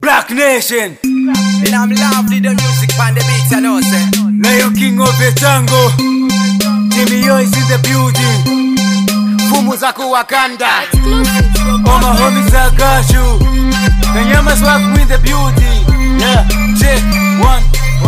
Black Nation. And I'm lovely the music on the beat, I know, say. Lion King of the Tango. Jimmy Yo is in the building. Fumu za Wakanda. All my homies are Gashu. Kanyamas walk in the building. Yeah, check. One.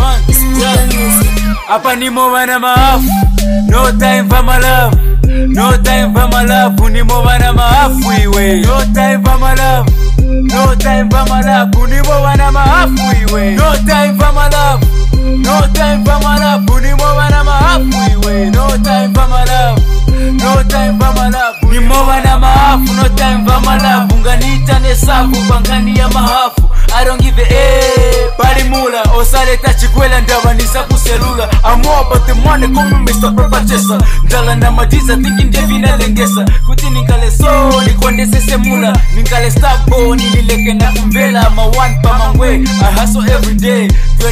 Yeah. Hapa nimo wana maafu. No time for my love. No time for my love. Unimo wana maafu iwe. No time for my love. No time for my love. Unimo wana maafu iwe. No time for my love. No time for my love. Unimo wana maafu iwe. No time for my love. No time for my love. Unimo wana maafu. No time for my love. Unganita nesafu. Bangani ya mahafu. I don't give a Bali mula, osale tachikwela ndavanisa kuselula. I'm more about the money, come Mr. Proper Chesa. Ndala na majiza, thinking devina lengesa. Kuti nikale so, nikwandese semula. Nikale stabo, nilileke na kumbela. I'm a one pa mangwe, I hustle every day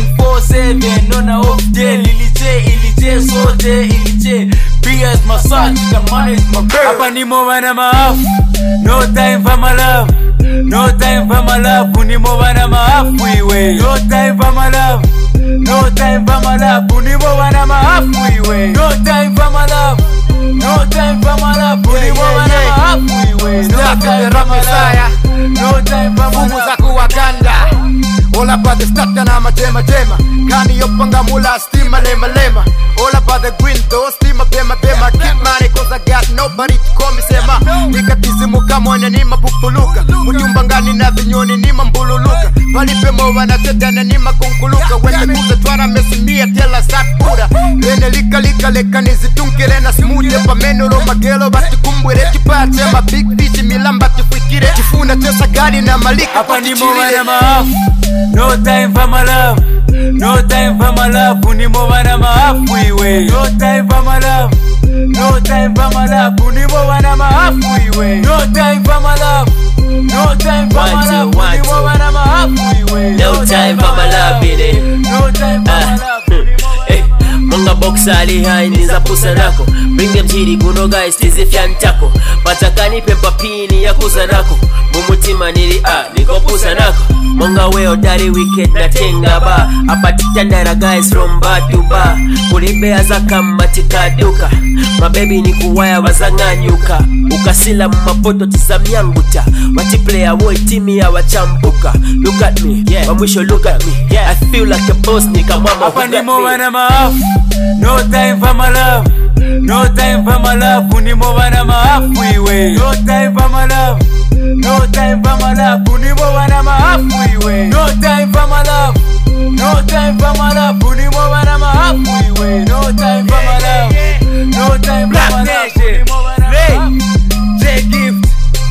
24/7, on a off day. Iliche, sote, iliche. Beer is my son, the money is my bird. Hapa nimo wana maafu. No time for my love. No time for my love, unimo wana maafu iwe. No time for my love. No time for my love, unimo wana maafu iwe. No time for my love. No time for my love, unimo wana maafu iwe. No time for my love. No time for my love. Fumu za Wakanda. All about the starter na majema. Kani yopanga mula stima lema. All about the green door stima pema. Keep money cause I got nobody to call me sema. Nikatizimu kamwanya nima pupuluka. Munyumba ngani na vinyoni nima mbululuka. Palipe mowa na tetana nima kunkuluka. Wende kuza twara mesimia tela sakura. Rene lika nizitunkele na smoothie. Pa menuro magelo bati kumbwere kipache. Ma big fish milamba tifuikire. Kifuna tesa gari na malika. Hapa nimo wana maafu. No time for my love. No time for my love. Unimo wana maafu iwe. No time for my love. No time for my love. Unimo wana maafu iwe. No time for my love. No time for my love. Unimo wana maafu iwe. No time for my love, baby. No time for my love. Monga boxa ali hai niza pusa nako. Bring them chiri kuno guys tizi fyantako. Patakani pepa pini ya kusa nako. Mumutima nili niko pusa nako. Monga weo dari wicked na tenga ba. Apatitandara guys from bar to bar. Kulibea za kamatika duka. Mababy ni kuwaya wazanganyuka. Ukasila mapoto tisamyanguta. Wati player boy timi ya wachampuka. Look at me, wamwisho look at me. I feel like a boss nika mama. Hapa nimo wana maafu. No time for my love. No time for my love. Unimo wana maafu iwe. No time for my love. No time for my love. Unimo wana maafu iwe. No time for my love. No time for my love. Unimo wana maafu iwe. No time for my love. No time for my love. Unimo wana maafu. J Gift,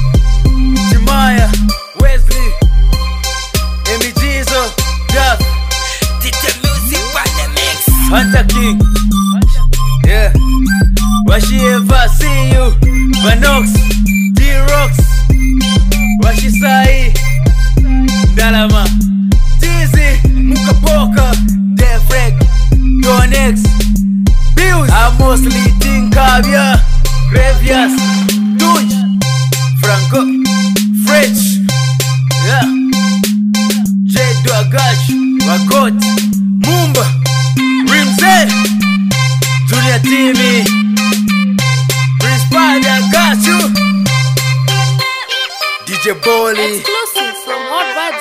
Jemaya, Wesley, Emi Jizo, Duff, The music on the mix. Hunter King. Yeah. Washi ever see you? Vanox, D-Rocks. Washi Sai, Dalama, Tizi, Mukapoka, Defrek, Donex, Bills. I mostly think Kavya, Gravias, Tuj, Franco, French. Yeah. J Duagash, Wakot, Mumba, Rimze, Junior TV, Prince Spider, got you. DJ Bolly. Exclusive from Hot Vibes.